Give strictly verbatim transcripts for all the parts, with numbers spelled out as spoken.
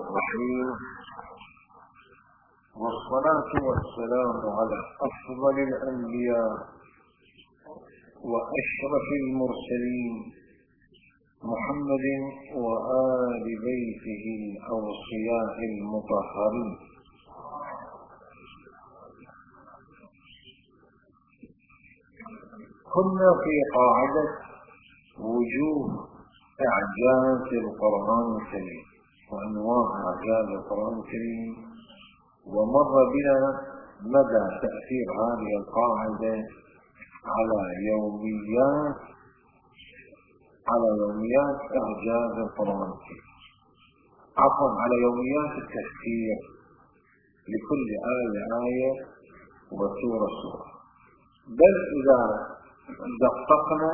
الرحيم، والصلاة والسلام على أفضل الأنبياء وأشرف المرسلين محمد وآل بيته الأوصياء المطهرين. كنا في قاعدة وجوه إعجاز القرآن الكريم وأنواع إعجاز القرآن الكريم، ومر بنا مدى تأثير هذه القاعدة على يوميات على يوميات إعجاز القرآن الكريم، عفوا على يوميات التفسير لكل آية آية وسورة سورة. بل إذا دققنا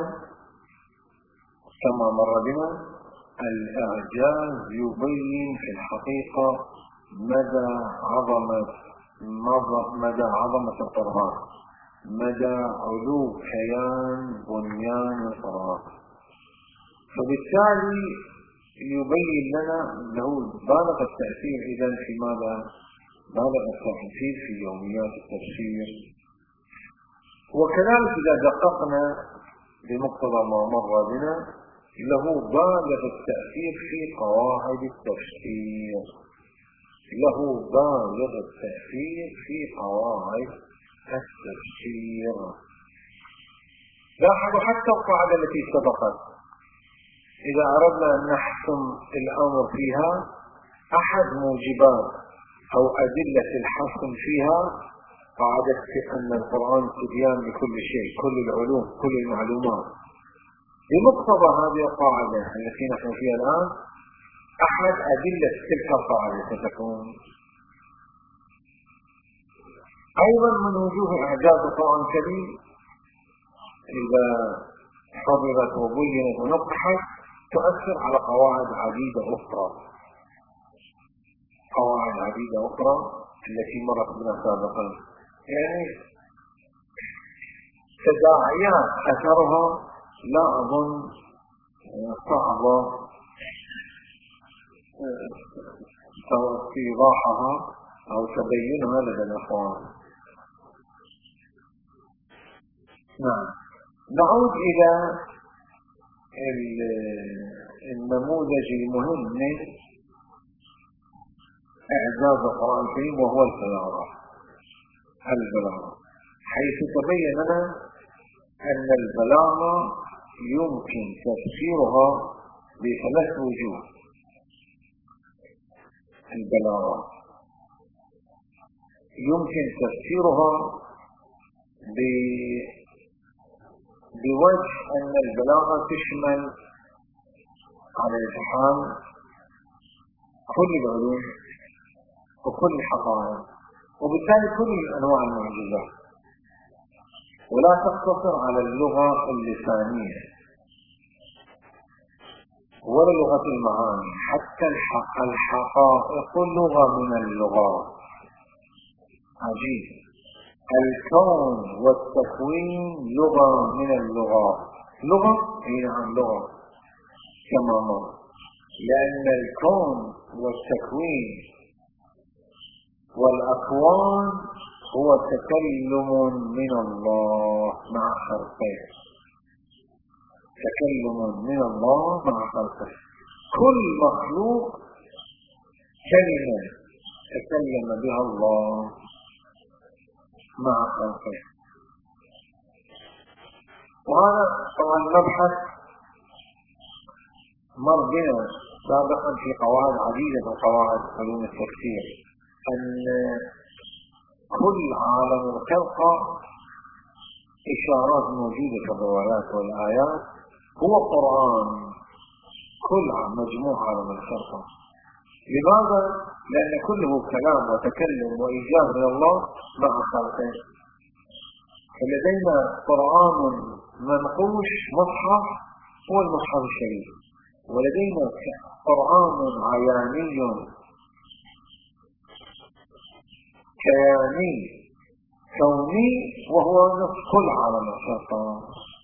كما مر بنا، الإعجاز يبين في الحقيقة مدى عظمة مدى عظمة القرآن، مدى علو كيان بنيان القرآن. فبالتالي يبين لنا أنه بالغ التأثير إذن في ماذا؟ بالغ التأثير في يوميات التفسير. وكذلك إذا دققنا بمقتضى ما مر بنا، له بالغ التأثير في قواعد التفسير له بالغ التأثير في قواعد التفسير. لاحظوا حتى القاعدة التي سبقت، إذا أردنا أن نحسم الأمر فيها، أحد موجبات أو أدلة الحسم فيها قاعدة أن القرآن تبيان لكل شيء، كل العلوم، كل المعلومات. بمقتضى هذه القاعدة التي نحن فيها الآن، أحد أدلة تلك القاعدة ستكون أيضا من وجوه إعجاز القرآن الكريم، إذا حضرت وبينت ونقحت، تؤثر على قواعد عديدة أخرى قواعد عديدة أخرى التي مرت بنا سابقا، يعني تداعيات أثرها لا أظن صعبة استيضاحها أو تبينها لدى الأخوان. نعم، نعود إلى النموذج المهم من إعجاز القرآن الكريم، وهو البلاغة البلاغة حيث تبين لنا أن البلاغة يمكن تفسيرها بثلاث وجوه. البلاغة يمكن تفسيرها بوجه أن البلاغة تشمل على الإتحام كل العلوم وكل الحقائق، وبالتالي كل أنواع المعجزات، ولا تقتصر على اللغة اللسانية ولا لغة المعاني، حتى الحقائق لغة من اللغات. عجيب، الكون والتكوين لغة من اللغات. لغة هي عن لغة كما مر، لأن الكون والتكوين والأكوان هو تكلم من الله مع خلقه، تكلم من الله مع خلقه. كل مخلوق كلمة تكلم بها الله مع خلقه. وهذا طبعا نبحث مر بنا سابقا في قواعد عديدة من قواعد علوم التفسير، أن كل عالم الخلق إشارات موجودة في الروايات والآيات هو قرآن، كل مجموعة عالم الخلق. لماذا؟ لأن كله كلام وتكلم وإيجاد من الله مع خلقه. فلدينا قرآن منقوش مصحف هو المصحف الشريف، ولدينا قرآن عياني كياني كوني وهو نفس كل عالم الخلق.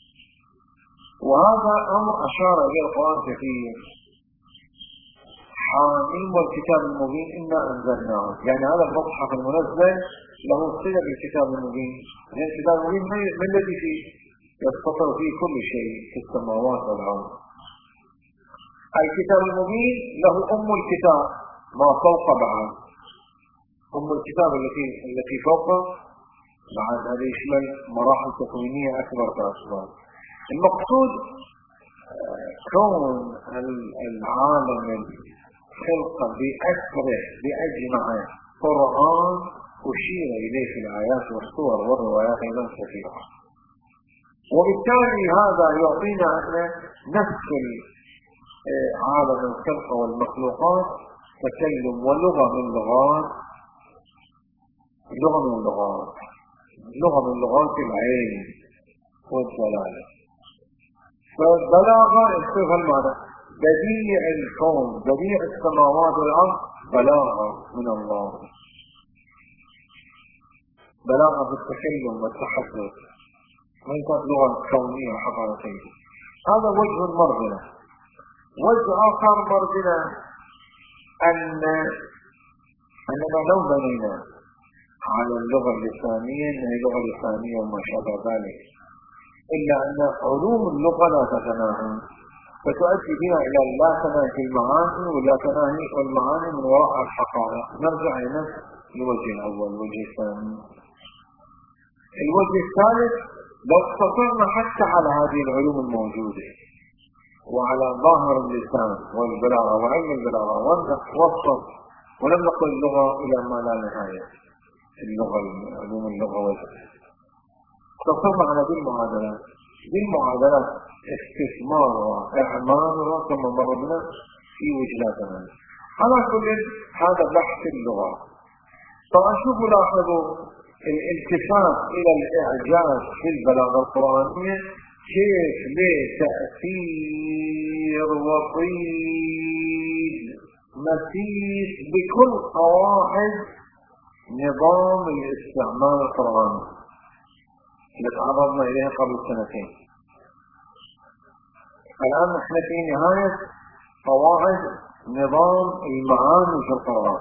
وهذا أمر أشار إليه القرآن كثير، حاميم والكتاب المبين إنا أنزلناه. يعني هذا المصحف المنزل له صلة بالكتاب المبين، لأن الكتاب المبين ما الذي فيه يستطر فيه كل شيء في السماوات والأرض. الكتاب المبين له أم الكتاب ما فوق بعد، أم الكتاب التي التي فوقه بعد هذا يشمل مراحل تكوينية أكبر كأسباب. المقصود كون العالم الخلق بأسره بأجمعه قرآن أشير إليه في الآيات والصور والروايات أيضا كثيرة، وبالتالي هذا يعطينا أن نفس عالم الخلق والمخلوقات تكلم ولغة من لغات لغة من لغات لغة من لغات العين والدلالة. فالبلاغة يصير المعنى بديع الكون بديع السماوات والأرض، بلاغة من الله، بلاغة في التكلم والتحدث، ليست لغة كونية حقيقية. هذا وجه المرجلة. وجه آخر مرجلة أن أننا لو بنينا على اللغة اللسانية هي اللغة اللسانية وما شابه ذلك، إلا أن علوم اللغة لا تتناهى، فتؤدي بنا إلى لا تناهي في المعاني ولا تناهي والمعاني من وراء الحقائق. نرجع إلى الوجه الأول. الوجه الثاني، الوجه الثالث، لو اقتصرنا حتى على هذه العلوم الموجودة وعلى ظاهر اللسان والبلاغة وعلم البلاغة ونوصل ولم نقل اللغة إلى ما لا نهاية، اللغة علوم اللغة والبلاغة، اقتصرنا على هذه المعادلات. هذه المعادلات استثمار وإعمال كما مرنا في وجهاتنا. على كل هذا بحث اللغة. طبعا شوفوا لاحظوا الالتفات إلى الإعجاز في البلاغة القرآنية كيف له تأثير وطيد مسيس بكل قواعد نظام الاستعمال القرآني اللي تعرضنا إليها قبل سنتين. الآن نحن في نهاية قواعد نظام المعاني في القرآن،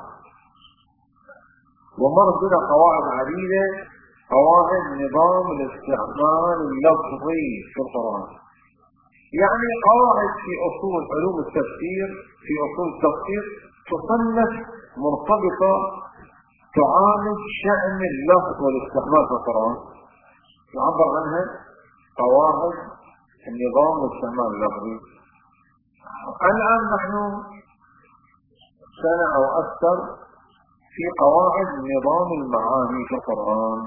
ومر بنا قواعد عديدة، قواعد نظام الاستعمال اللفظي في القرآن. يعني قواعد في أصول علوم التفسير، في أصول التفسير تصنف مرتبطة تعالج شأن اللفظ والاستعمال في القرآن، يعبر عنها قواعد النظام والاستعمال اللفظي. الآن نحن سنة أو أكثر في قواعد نظام المعاني في القرآن،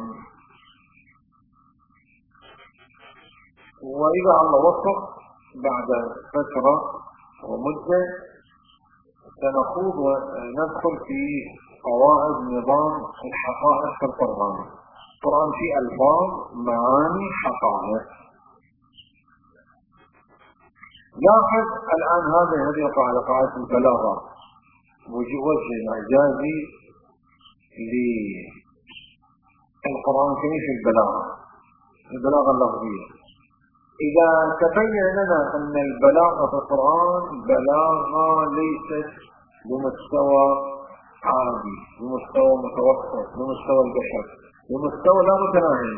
وإذا الله وفق بعد فترة ومدة سنخوض وندخل في قواعد نظام الحقائق في القرآن. القرآن فيه ألفاظ معاني حقائق. لاحظ الآن هذه هذه القاعدة قاعدة البلاغة، وجه إعجازي للقرآن كيف البلاغة البلاغة اللفظية. إذا تبين لنا أن البلاغة في القرآن بلاغة ليست بمستوى عادي، بمستوى متوسط، بمستوى البشر، بمستوى لا متناهي،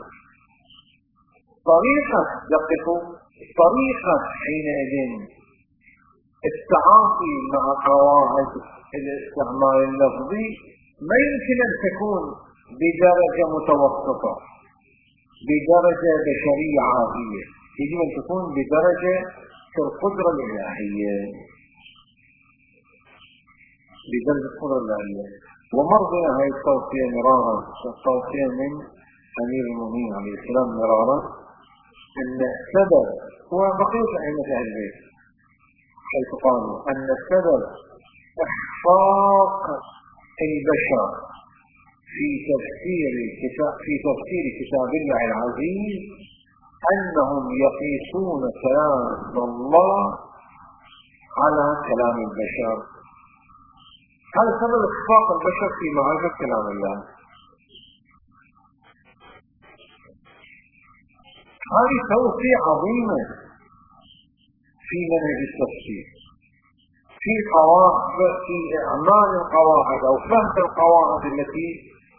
طريقة دققوا طريقة حينئذ التعاطي مع قواعد الاستعمال اللفظي ما يمكن أن تكون بدرجة متوسطة، بدرجة بشرية عادية، يجب أن تكون بدرجة في القدرة الإلهية، بدرجة القدرة الإلهية. ومرضنا هذه التوصية مرارا، التوصية من أمير المؤمنين عليه السلام مرارا، أن السبب هو بقية أئمة أهل البيت حيث قالوا أن السبب إخفاق البشر في تفسير كتاب في تفسير كتاب الله العزيز أنهم يقيسون كلام الله على كلام البشر. هذا سبب إخفاق البشر في معرفة كلام الله. هذه توصية عظيمة في منهج التفسير، في قواعد، في إعمال القواعد أو فهم القواعد التي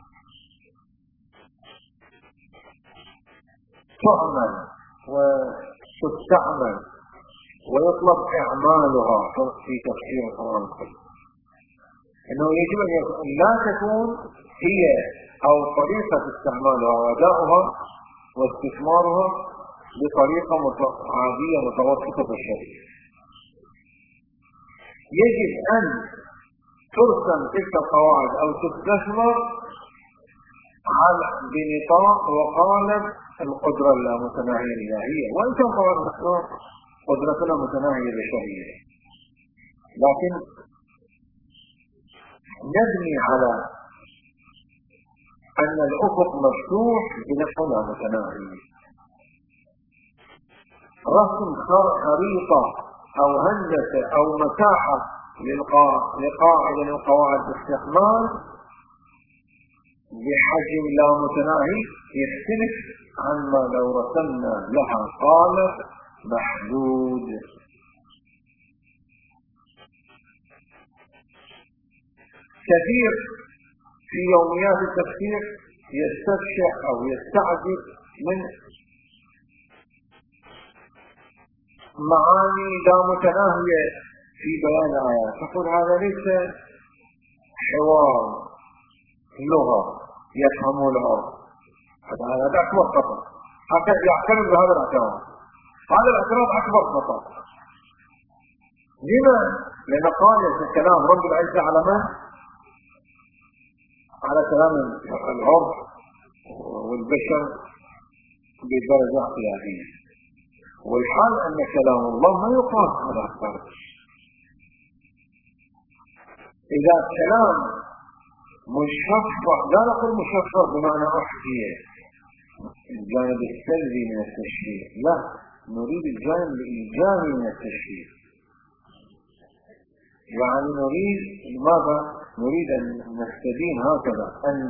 تعمل وتستعمل ويطلب إعمالها في تفسير القرآن الكريم، إنه يجب أن لا تكون هي أو طريقة استعمالها وأداؤها واستثمارها بطريقة عادية متوسطة بشرية. يجب أن ترسم تلك القواعد أو تستثمر على بنطاق وقالب القدرة اللامتناهية الإلهية، وإن كان طبعا قدرتنا متناهية بشرية، لكن نبني على أن الأفق مفتوح بنحو لا متناهي. رسم خريطة أو هندسة أو مساحة لقاعدة من قواعد الاستحمال بحجم لا متناهي يختلف عما لو رسمنا لها قالب محدود. كثير في يوميات التفسير يستبشع أو يستعجب من معاني لا متناهية في بيان آيات، تقول هذا ليس حوار لغة يفهمه العرب، هذا أكبر خطأ. هكذا يعترف بهذا الاعتراف، هذا الاعتراف أكبر خطأ. لما؟ لأن قال كلام رب العزة على من؟ على كلام العرب والبشر بدرجة قياسية، والحال أن كلام الله ما يقاس على الفرد. إذا كلام مشفر، لا نقول مشفر بمعنى أحكي الجانب السلبي من التشريع، لا، نريد الجانب الإيجابي من التشريع. يعني نريد ماذا؟ نريد أن نستبين هكذا أن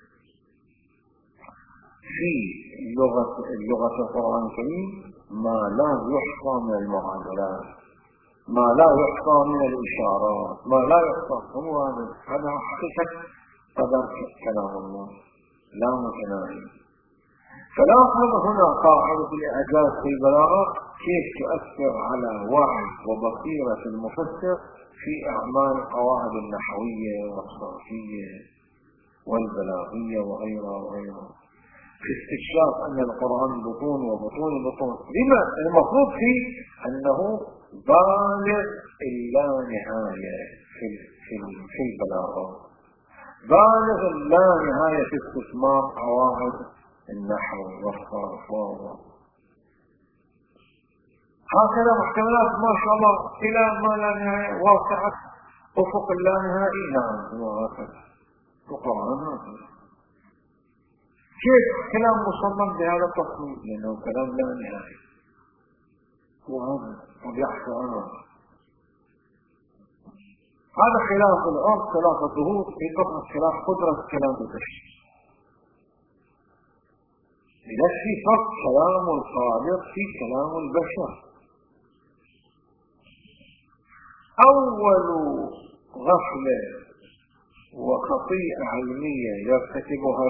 في اللغة اللغة القرآن الكريم ما لا يحصى من المعادلات، ما لا يحصى من الإشارات، ما لا يحصى. هو هذا حقيقة قدر كلام الله لا متناهي. فلاحظ هنا قاعدة الإعجاز في البلاغة كيف تؤثر على وعي وبصيرة المفسر في أعمال القواعد النحوية والصرفية والبلاغية وغيرها وغيرها، في استكشاف أن القرآن بطون وبطون بطون. لما؟ المفروض فيه أنه بالغ اللا نهاية في في البلاغة، بالغ اللا نهاية في استثمار قواعد النحو والصرف و هكذا محتملات ما شاء الله إلى ما لا نهاية، واسعة أفق اللا نهائي. نعم هو هكذا القرآن هكذا. كيف كلام مصمم بهذا التصميم؟ لأنه كلام لا نهائي، وهذا وبيحصل أنا هذا خلاف الأرض، خلاف الظهور، في طبعا خلاف قدرة كلام البشر. يكفي فرق كلام الخالق في كلام البشر. أول غفلة وخطيئة علمية يرتكبها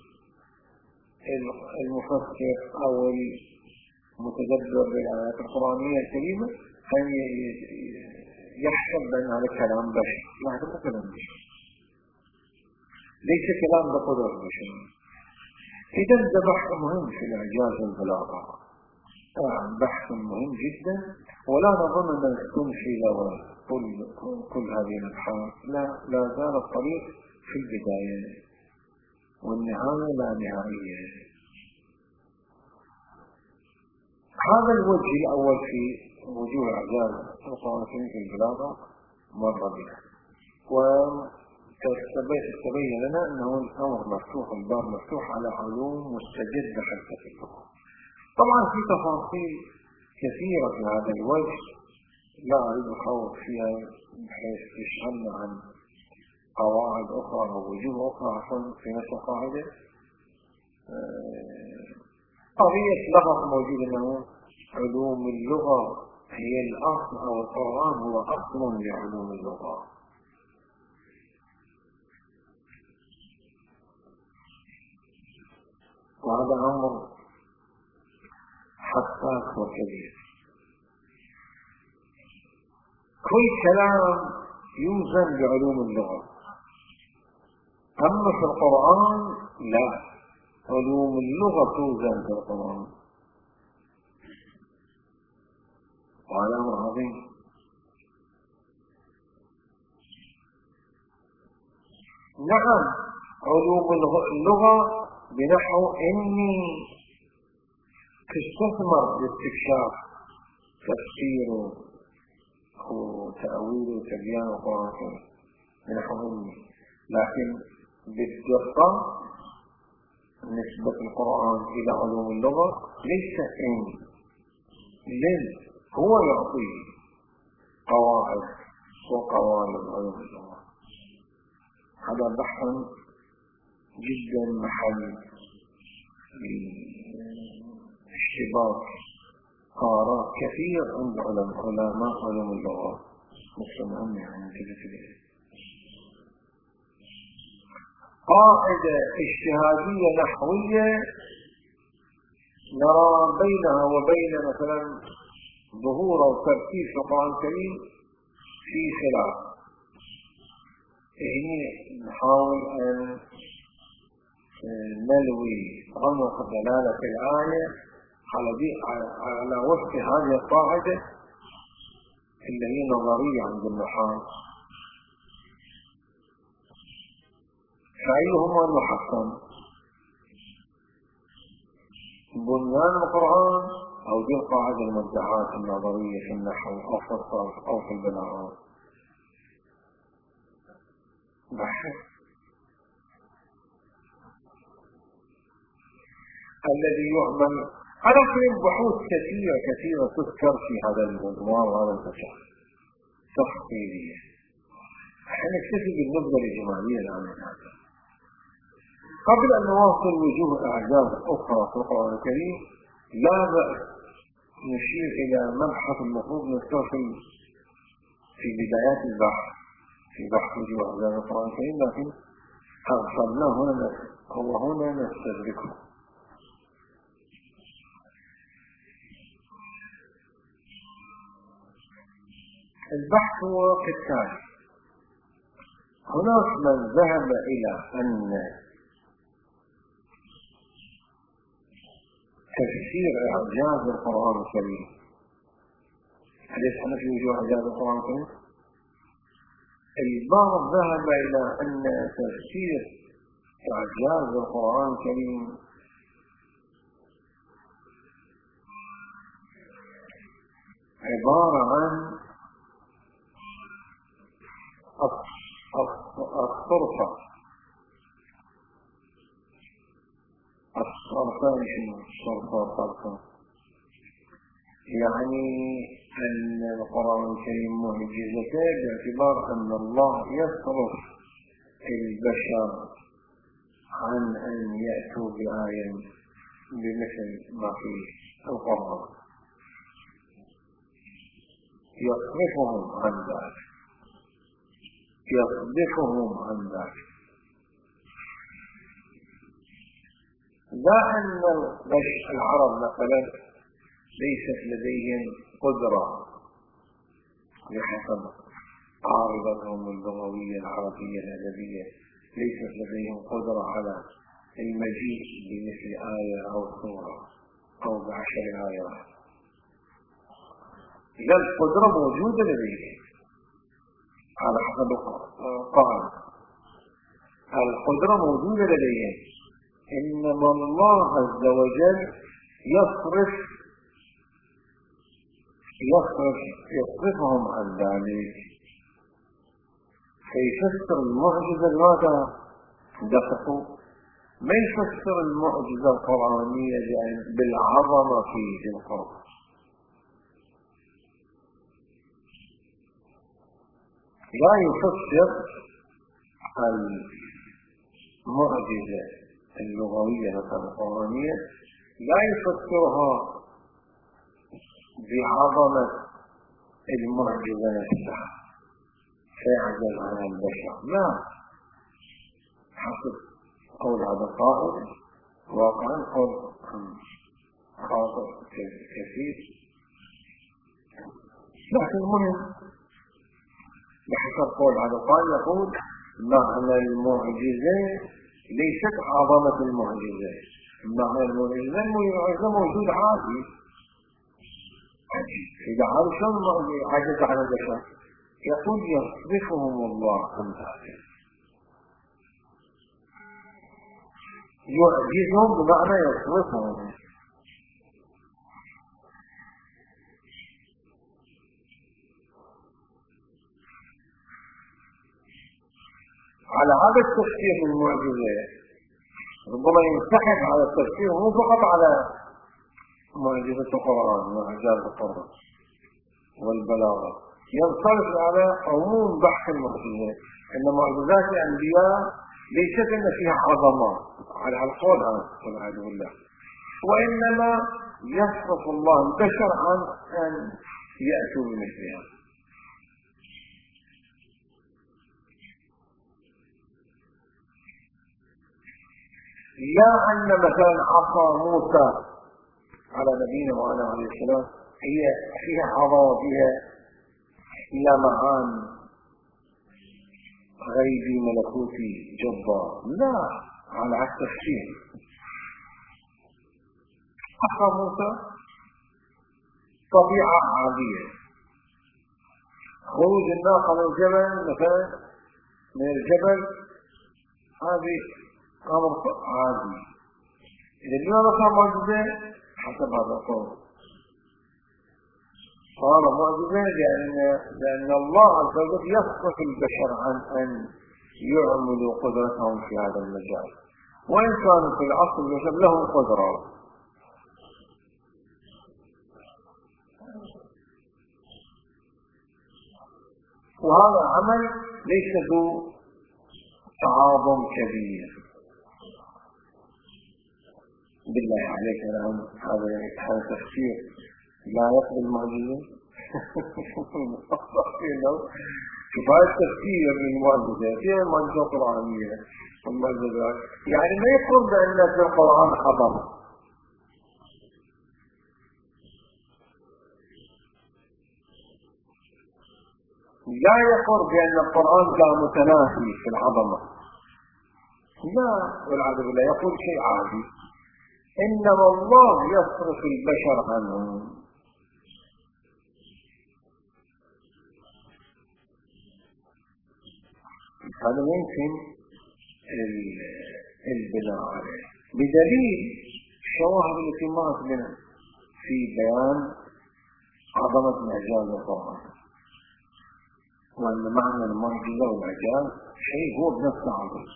المفسر أو المتدبر بالآيات القرآنية الكريمة أن يحسب بأن هذا كلام بشر. لا، هذا كلام بشر، ليس كلام بقدر البشر. إذا ده بحث مهم في الإعجاز والبلاغة، بحث مهم جدا، ولا نظن أن تكون في كل كل هذه الأبحاث. لا، لا زال الطريق في البداية والنهاية لا نهائية. هذا الوجه الأول في وجوه إعجاز القرآن في البلاغة مر بنا، وتبين لنا أنه الأمر مفتوح، الباب مفتوح على علوم مستجدة حتى في اللغة. طبعا في تفاصيل كثيرة في هذا الوجه لا أريد أخوض فيها بحيث تشغلنا عن قواعد أخرى أو وجوه أخرى عشان في نفس القاعدة. قضية لغة موجودة أنه علوم اللغة هي الأصل، أو القرآن هو أصل لعلوم اللغة. وهذا أمر حساس وكبير. كل كلام يوزن بعلوم اللغة، أما في القرآن لا، علوم اللغة توزن في القرآن، وهذا أمر عظيم. نعم علوم اللغة بنحو إني تستثمر لاستكشاف تفسير وتأويل وتبيان القرآن بنحو إني، لكن بالدقة نسبة القرآن إلى علوم اللغة ليس إن، لن هو يعطي قواعد وقوالب علوم اللغة. هذا بحث جدا محل اشتباك آراء كثير عند علماء علوم اللغة مسلمون يعني كذلك. قاعدة اجتهادية نحوية نرى بينها وبين مثلا ظهور أو ترتيب في القرآن الكريم في خلاف، يعني نحاول أن نلوي عنق دلالة الآية على وفق هذه القاعدة اللي هي نظرية عند النحاة، فأيهما المحكم؟ بنيان القرآن أو دي القاعدة المدعاة النظرية في النحو أو في الصرف أو في البلاغة؟ بحث الذي يعمل على كل بحوث كثيرة كثيرة تذكر في هذا الموضوع وهذا المجال تفصيلية. نكتفي بالنبذة الإجمالية الآن هذا قبل أن نواصل وجوه أعجاز أخرى في القرآن الكريم. لا بأس نشير إلى مبحث المفروض نستوفي في بدايات البحث في بحث وجوه أعجاز القرآن الكريم، لكن أغفلناه هنا هو هنا نستدركه. البحث هو كالتالي: هناك من ذهب إلى أن تفسير إعجاز القرآن الكريم، أليس نفي وجوه إعجاز القرآن الكريم؟ البعض ذهب إلى أن تفسير إعجاز القرآن الكريم عبارة عن الصرفة الصرفة الصرفة الصرفة يعني أن القرآن الكريم معجزته باعتبار أن الله يصرف البشر عن أن يأتوا بآية بمثل ما في القرآن، يصرفهم عن ذلك يصدفهم عن ذلك. لا أن العرب مثلا ليست لديهم قدرة بحسب عارضتهم اللغوية العربية الأدبية، ليست لديهم قدرة على المجيء بمثل آية أو سورة أو بعشر آيات. إذا القدرة موجودة لديهم على حسب القاعدة، القدرة موجودة لديهم، إنما الله عز وجل يصرف يصرف يصرفهم عن ذلك فيفسر المعجزة لماذا دققوا ما يفسر المعجزة القرآنية بالعظمة في القرآن، لا يفسر المعجزة اللغوية القرآنية لا يفسرها بعظمة المعجزة نفسها فيعجز عنها البشر. لا، حسب قول هذا القائل واقعا قول خاطئ كثير، لكن المهم بحسب قول هذا القائل يقول معنى المعجزة ليست عظمة المعجزة، معنى المعجزة المعجزة موجود عادي. إذا عارف شلون عجز عن البشر يقول يصرفهم الله عن ذلك، يعجزهم بمعنى يصرفهم. على هذا التفسير المعجزة ربما ينسحب على التفسير مو فقط على معجزة القرآن وإعجاز القرآن والبلاغة، ينصرف على عموم بحث المعجزة أن معجزات الأنبياء ليست أن فيها عظمات على القول هذا والعياذ بالله، وإنما يصرف الله البشر عن أن يأتوا بمثلها. لا أن مثلا عصا موسى على نبينا وعلى عليه السلام هي فيها عظمة فيها لمعان غيبي ملكوتي جبار، لا، على عكس التفسير. عصا موسى طبيعة عادية، خروج الناقة من الجبل مثلا من الجبل هذه أمر عادي. إذا لماذا صار معجزة؟ حسب هذا القول صار معجزة لأن, لأن الله عز وجل يصرف البشر عن أن يعملوا قدرتهم في هذا المجال، وإن كانوا في العصر البشر لهم قدرة. وهذا عمل ليس ذو تعاظم كبير. بالله عليك الآن هذا هذا تفسير لا يقبل المعجزة. شوف هذا التفسير للمعجزة فيها المعجزة القرآنية والمعجزات، يعني ما يقول بأن في القرآن خبر، لا يقول بأن القرآن كان متناهي في العظمة، لا، والعياذ بالله يقول شيء عادي، إنما الله يصرف البشر عنهم. هذا يمكن البناء عليه بدليل الشواهد التي مرت لنا في بيان عظمة إعجاز القرآن، وأن معنى المعجزة والإعجاز شيء هو بنفسه عظيم.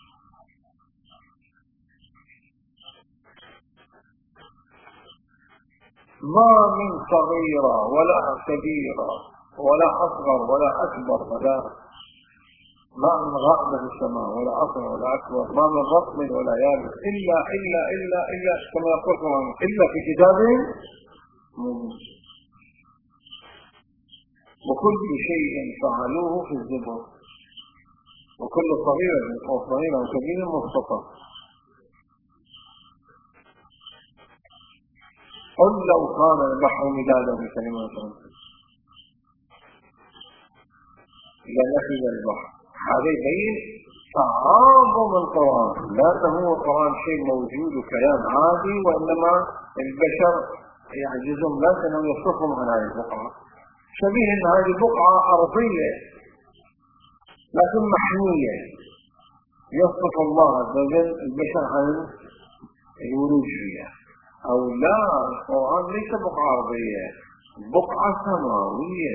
ما من صغيرة ولا كبيرة ولا أصغر ولا أكبر، ولا ما من غائب في السماء ولا أصغر ولا أكبر، ما من رطب ولا يابس إلا إلا إلا إلا كما يقول إلا في كتاب مبين، وكل شيء فعلوه في الزبر، وكل صغيرة أو صغيرة وكبيرة مختصر. قل لو كان البحر مدادا بكلمات ربي لنفذ البحر. هذا يبين تعاظم القرآن، لا هو القرآن شيء موجود وكلام عادي، وإنما البشر يعجزهم لا أنهم يصرفهم عن هذه البقعة، شبيه أن هذه بقعة أرضية لكن محمية، يصرف الله عز وجل البشر عن الورود فيها. أو لا، القرآن ليس بقعة أرضية، بقعة سماوية،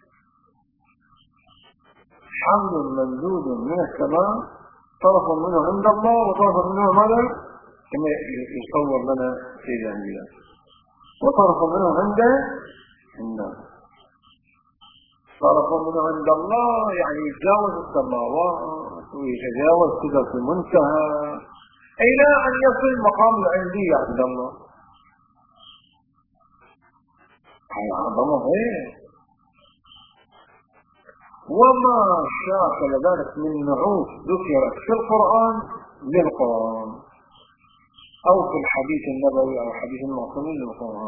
حمل ممدود من السماء، طرف منه عند الله وطرف منه ماذا؟ كما يصور لنا سيد الأنبياء، وطرف منه عند الناس. طرف منه عند الله يعني يتجاوز السماوات ويتجاوز سدرة المنتهى إلى أن يصل مقام العندية عند الله. هذا عظمة غير وما شاكل ذلك من نعوت ذكرت في القرآن للقرآن أو في الحديث النبوي أو حديث المعصومين للقرآن.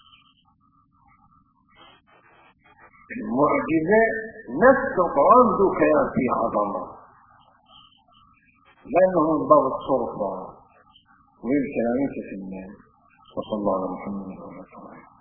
المعجزة نفس القرآن ذو كلام فيه عظمة، لأنه من باب الصرفة والكلام في الناس. وصلى الله على محمد وعلى آله.